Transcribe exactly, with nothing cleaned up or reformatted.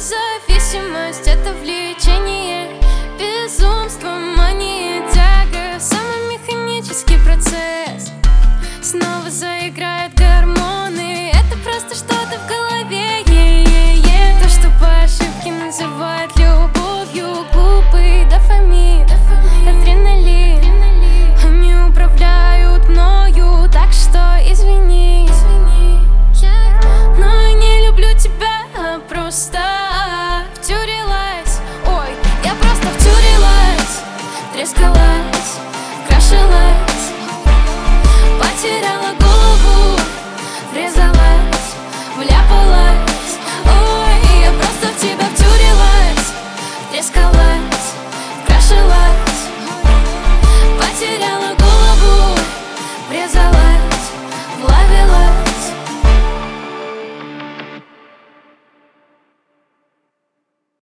зависимость, это влечение, безумство, мания, тяга, самый механический процесс. Снова заиграют гормоны, это просто что-то в голове. е-е-е. То, что по ошибке называют любовью, глупый дофамин, адреналин. Они управляют мною, так что извини. Но я не люблю тебя, а просто втюрилась. Ой, я просто втюрилась, трескалась, крашилась, потеряла голову, врезалась, вляпалась. Ой, я просто в тебя втюрилась, трескалась, крашилась, потеряла голову, врезалась.